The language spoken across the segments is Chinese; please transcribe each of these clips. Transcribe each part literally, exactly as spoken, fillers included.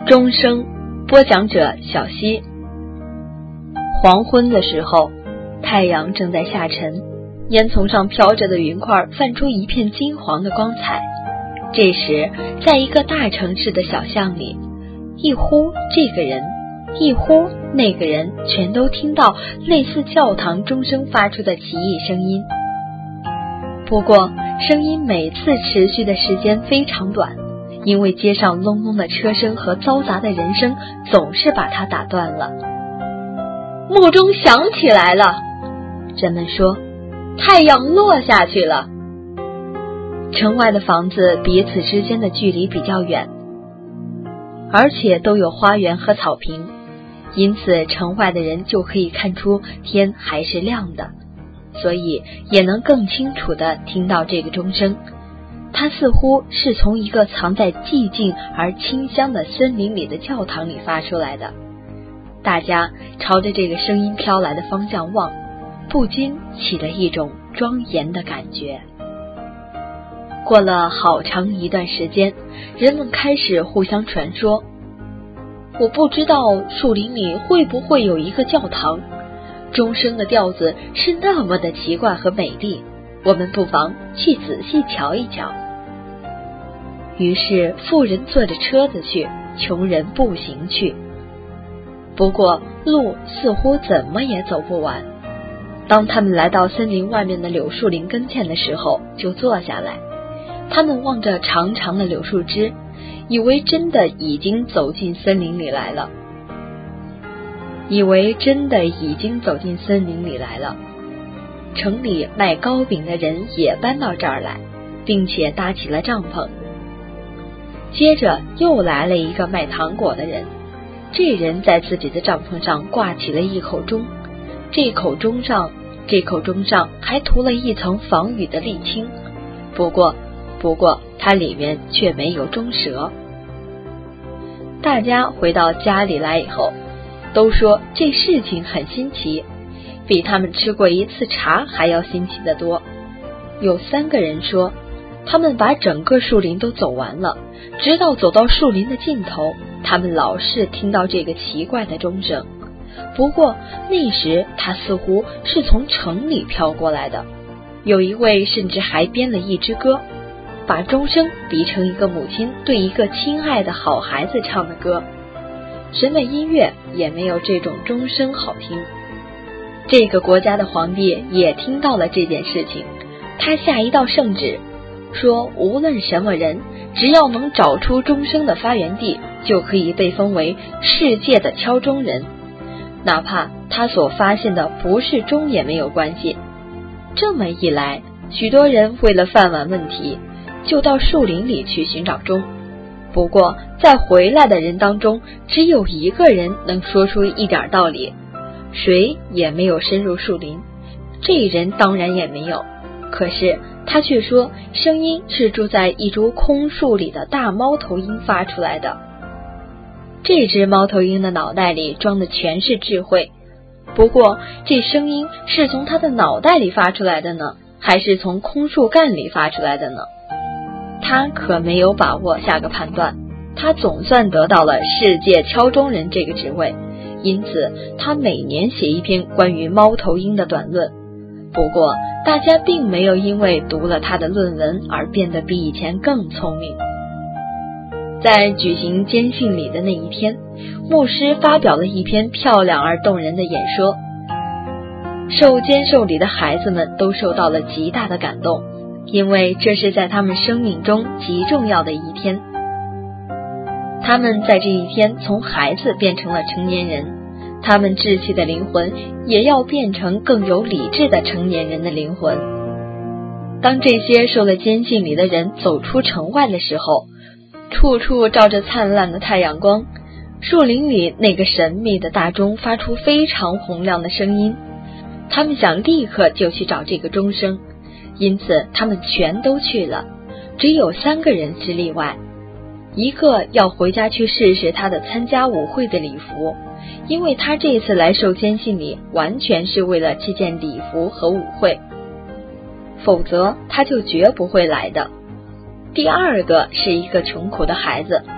钟声，播讲者小溪。黄昏的时候，太阳正在下沉，烟囱上飘着的云块泛出一片金黄的光彩。这时，在一个大城市的小巷里，一呼这个人，一呼那个人，全都听到类似教堂钟声发出的奇异声音。不过，声音每次持续的时间非常短，因为街上隆隆的车声和嘈杂的人声总是把它打断了。木钟响起来了，人们说，太阳落下去了。城外的房子彼此之间的距离比较远，而且都有花园和草坪，因此城外的人就可以看出天还是亮的，所以也能更清楚地听到这个钟声。它似乎是从一个藏在寂静而清香的森林里的教堂里发出来的。大家朝着这个声音飘来的方向望，不禁起了一种庄严的感觉。过了好长一段时间，人们开始互相传说，我不知道树林里会不会有一个教堂，钟声的调子是那么的奇怪和美丽，我们不妨去仔细瞧一瞧。于是富人坐着车子去，穷人步行去。不过路似乎怎么也走不完。当他们来到森林外面的柳树林跟前的时候，就坐下来。他们望着长长的柳树枝，以为真的已经走进森林里来了。以为真的已经走进森林里来了。城里卖糕饼的人也搬到这儿来，并且搭起了帐篷。接着又来了一个卖糖果的人，这人在自己的帐篷上挂起了一口钟，这口钟上这口钟上还涂了一层防雨的沥青，不过不过它里面却没有钟舌。大家回到家里来以后，都说这事情很新奇，比他们吃过一次茶还要新奇得多。有三个人说，他们把整个树林都走完了，直到走到树林的尽头，他们老是听到这个奇怪的钟声。不过那时它似乎是从城里飘过来的。有一位甚至还编了一支歌，把钟声比成一个母亲对一个亲爱的好孩子唱的歌。什么音乐也没有这种钟声好听。这个国家的皇帝也听到了这件事情，他下一道圣旨，说无论什么人，只要能找出钟声的发源地，就可以被封为世界的敲钟人，哪怕他所发现的不是钟也没有关系。这么一来，许多人为了饭碗问题，就到树林里去寻找钟。不过在回来的人当中，只有一个人能说出一点道理，谁也没有深入树林，这人当然也没有。可是他却说，声音是住在一株空树里的大猫头鹰发出来的。这只猫头鹰的脑袋里装的全是智慧。不过这声音是从它的脑袋里发出来的呢，还是从空树干里发出来的呢？他可没有把握下个判断。他总算得到了世界敲钟人这个职位，因此他每年写一篇关于猫头鹰的短论。不过大家并没有因为读了他的论文而变得比以前更聪明。在举行监训礼的那一天，牧师发表了一篇漂亮而动人的演说。受监受礼的孩子们都受到了极大的感动，因为这是在他们生命中极重要的一天。他们在这一天从孩子变成了成年人，他们稚气的灵魂也要变成更有理智的成年人的灵魂。当这些受了监禁里的人走出城外的时候，处处照着灿烂的太阳光，树林里那个神秘的大钟发出非常洪亮的声音。他们想立刻就去找这个钟声，因此他们全都去了，只有三个人是例外。一个要回家去试试他的参加舞会的礼服，因为他这次来受监训里完全是为了这件礼服和舞会，否则他就绝不会来的。第二个是一个穷苦的孩子，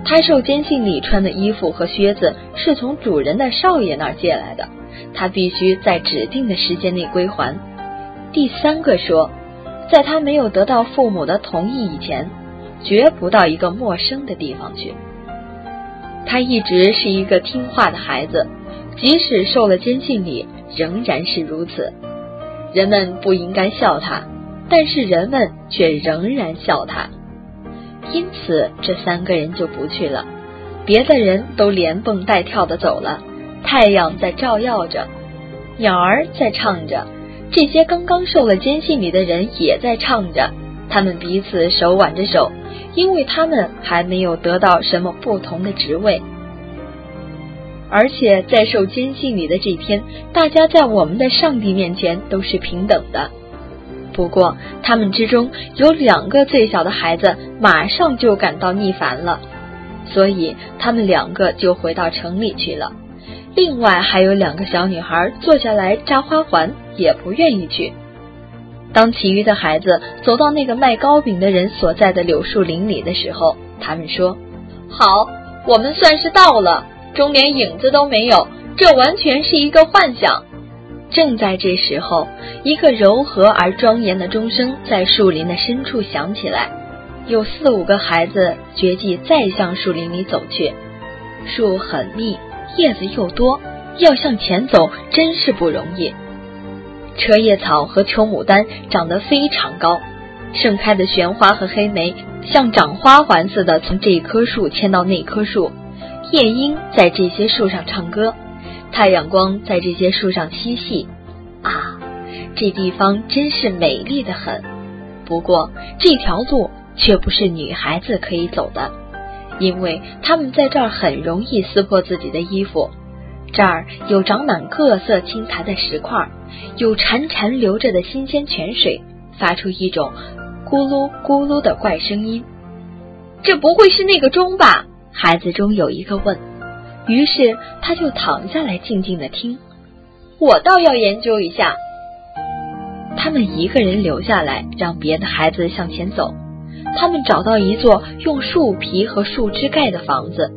他受监信里穿的衣服和靴子是从主人的少爷那儿借来的，他必须在指定的时间内归还。第三个说，在他没有得到父母的同意以前，绝不到一个陌生的地方去。他一直是一个听话的孩子，即使受了监信礼，仍然是如此。人们不应该笑他，但是人们却仍然笑他。因此这三个人就不去了，别的人都连蹦带跳地走了，太阳在照耀着，鸟儿在唱着，这些刚刚受了监信礼的人也在唱着，他们彼此手挽着手，因为他们还没有得到什么不同的职位。而且在受监信礼的这天，大家在我们的上帝面前都是平等的。不过他们之中有两个最小的孩子马上就感到腻烦了，所以他们两个就回到城里去了。另外还有两个小女孩坐下来扎花环，也不愿意去。当其余的孩子走到那个卖糕饼的人所在的柳树林里的时候，他们说，好，我们算是到了，终连影子都没有，这完全是一个幻想。正在这时候，一个柔和而庄严的钟声在树林的深处响起来，有四五个孩子决计再向树林里走去。树很密，叶子又多，要向前走真是不容易。车叶草和秋牡丹长得非常高，盛开的玄花和黑莓像长花环似的从这棵树牵到那棵树，夜莺在这些树上唱歌，太阳光在这些树上嬉戏。啊，这地方真是美丽得很。不过这条路却不是女孩子可以走的，因为她们在这儿很容易撕破自己的衣服。这儿有长满各色青苔的石块，有潺潺流着的新鲜泉水，发出一种咕噜咕噜的怪声音。这不会是那个钟吧？孩子中有一个问。于是他就躺下来静静地听。我倒要研究一下。他们一个人留下来，让别的孩子向前走。他们找到一座用树皮和树枝盖的房子，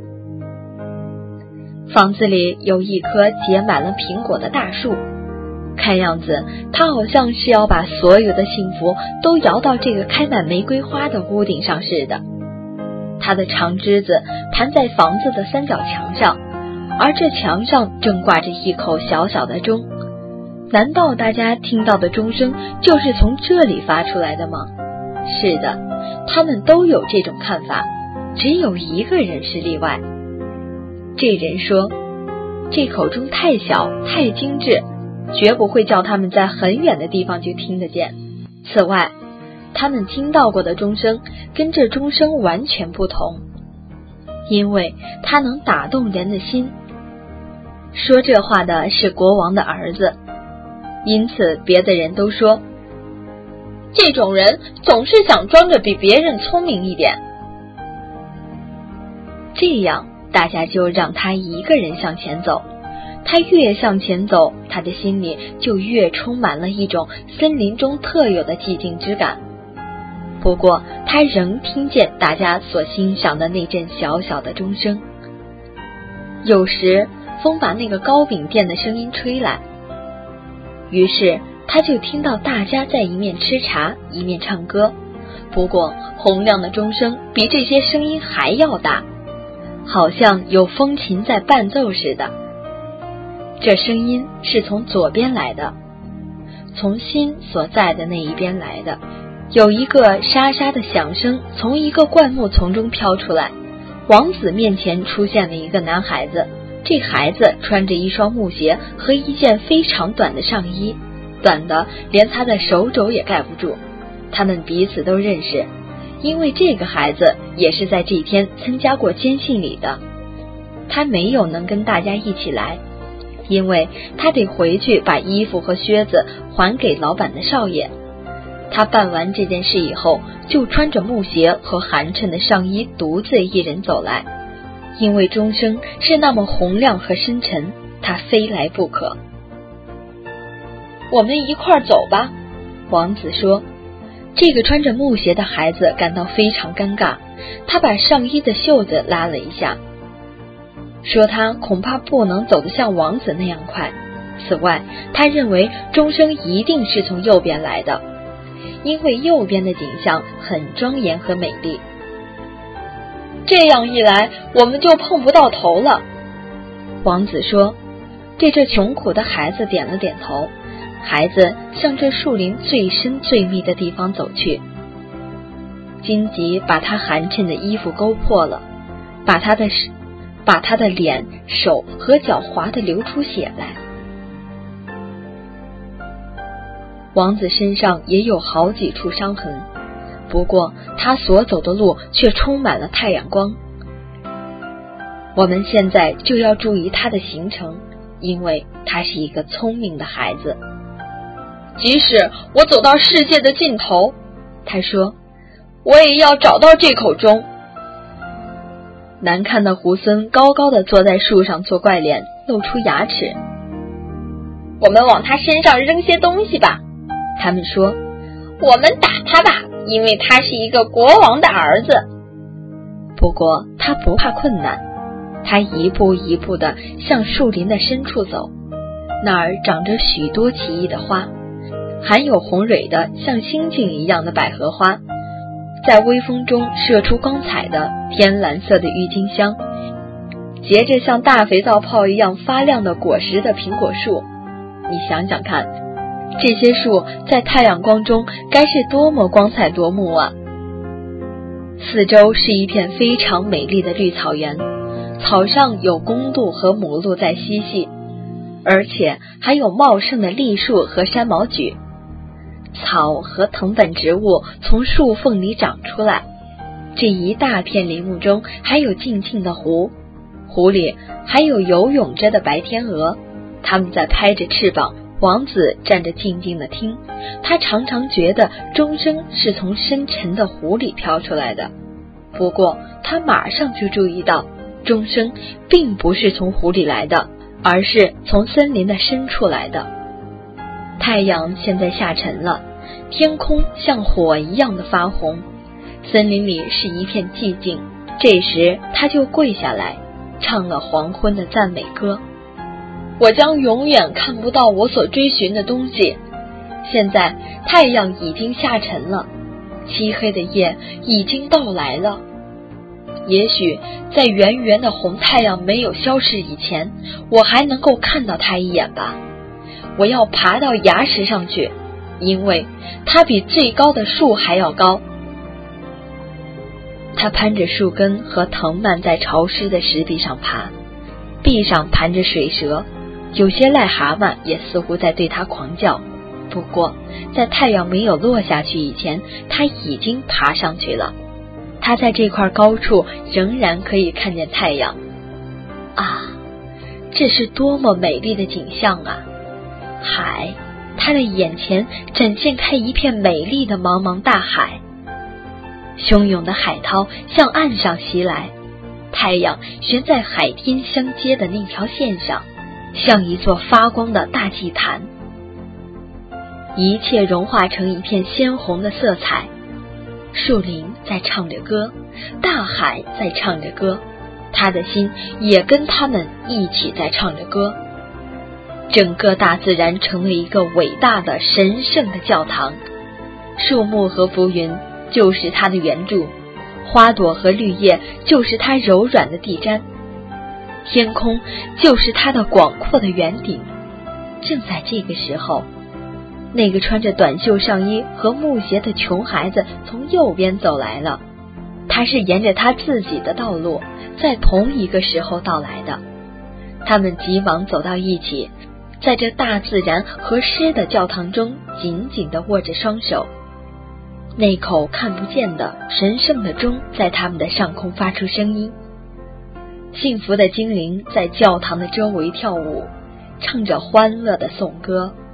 房子里有一棵结满了苹果的大树，看样子它好像是要把所有的幸福都摇到这个开满玫瑰花的屋顶上似的。它的长枝子盘在房子的三角墙上，而这墙上正挂着一口小小的钟。难道大家听到的钟声就是从这里发出来的吗？是的，他们都有这种看法，只有一个人是例外。这人说，这口钟太小太精致，绝不会叫他们在很远的地方就听得见。此外，他们听到过的钟声跟这钟声完全不同，因为它能打动人的心。说这话的是国王的儿子，因此别的人都说，这种人总是想装着比别人聪明一点。这样大家就让他一个人向前走。他越向前走，他的心里就越充满了一种森林中特有的寂静之感。不过他仍听见大家所欣赏的那阵小小的钟声。有时风把那个糕饼店的声音吹来，于是他就听到大家在一面吃茶一面唱歌。不过洪亮的钟声比这些声音还要大，好像有风琴在伴奏似的。这声音是从左边来的，从心所在的那一边来的。有一个沙沙的响声从一个灌木丛中飘出来，王子面前出现了一个男孩子。这孩子穿着一双木鞋和一件非常短的上衣，短的连他的手肘也盖不住。他们彼此都认识，因为这个孩子也是在这天参加过监信礼的。他没有能跟大家一起来，因为他得回去把衣服和靴子还给老板的少爷。他办完这件事以后，就穿着木鞋和寒碜的上衣独自一人走来。因为钟声是那么洪亮和深沉，他非来不可。我们一块儿走吧，王子说。这个穿着木鞋的孩子感到非常尴尬， 他把上衣的袖子拉了一下，说他恐怕不能走得像王子那样快。此外，他认为钟声一定是从右边来的，因为右边的景象很庄严和美丽。这样一来，我们就碰不到头了。王子说。对这穷苦的孩子点了点头，孩子向这树林最深最密的地方走去。荆棘把他寒碜的衣服勾破了，把他的把他的脸、手和脚划得流出血来。王子身上也有好几处伤痕，不过他所走的路却充满了太阳光。我们现在就要注意他的行程，因为他是一个聪明的孩子。即使我走到世界的尽头，他说，我也要找到这口钟。难看的猢狲高高地坐在树上做怪脸，露出牙齿。我们往他身上扔些东西吧，他们说。我们打他吧，因为他是一个国王的儿子。不过他不怕困难，他一步一步地向树林的深处走，那儿长着许多奇异的花，含有红蕊的像星星一样的百合花，在微风中射出光彩的天蓝色的郁金香，结着像大肥皂泡一样发亮的果实的苹果树。你想想看，这些树在太阳光中该是多么光彩夺目啊！四周是一片非常美丽的绿草原，草上有公鹿和母鹿在嬉戏，而且还有茂盛的栗树和山毛榉。草和藤本植物从树缝里长出来，这一大片林木中还有静静的湖，湖里还有游泳着的白天鹅，它们在拍着翅膀。王子站着静静地听，他常常觉得钟声是从深沉的湖里飘出来的，不过他马上就注意到钟声并不是从湖里来的，而是从森林的深处来的。太阳现在下沉了，天空像火一样的发红，森林里是一片寂静。这时他就跪下来，唱了黄昏的赞美歌。我将永远看不到我所追寻的东西。现在太阳已经下沉了，漆黑的夜已经到来了。也许在圆圆的红太阳没有消逝以前，我还能够看到它一眼吧。我要爬到崖石上去，因为它比最高的树还要高。他攀着树根和藤蔓在潮湿的石壁上爬，壁上盘着水蛇，有些癞蛤蟆也似乎在对他狂叫。不过在太阳没有落下去以前，他已经爬上去了。他在这块高处仍然可以看见太阳。啊，这是多么美丽的景象啊！海，他的眼前展现开一片美丽的茫茫大海，汹涌的海涛向岸上袭来，太阳悬在海天相接的那条线上，像一座发光的大祭坛，一切融化成一片鲜红的色彩。树林在唱着歌，大海在唱着歌，他的心也跟他们一起在唱着歌。整个大自然成了一个伟大的神圣的教堂，树木和浮云就是它的圆柱，花朵和绿叶就是它柔软的地毡，天空就是它的广阔的圆顶。正在这个时候，那个穿着短袖上衣和木鞋的穷孩子从右边走来了，他是沿着他自己的道路，在同一个时候到来的。他们急忙走到一起，在这大自然和诗的教堂中紧紧地握着双手。那口看不见的神圣的钟在他们的上空发出声音，幸福的精灵在教堂的周围跳舞，唱着欢乐的颂歌。